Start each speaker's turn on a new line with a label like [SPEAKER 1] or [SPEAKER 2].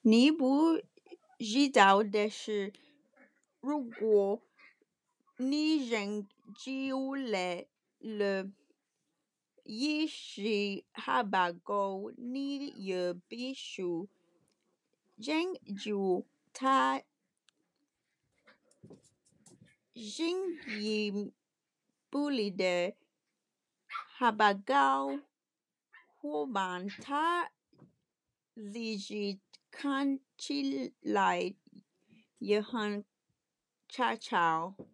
[SPEAKER 1] 你不知道的是，如果你研究了也是哈巴狗，你也必须研究它声音不里的哈巴狗，伙伴它自己看起来也很吵吵。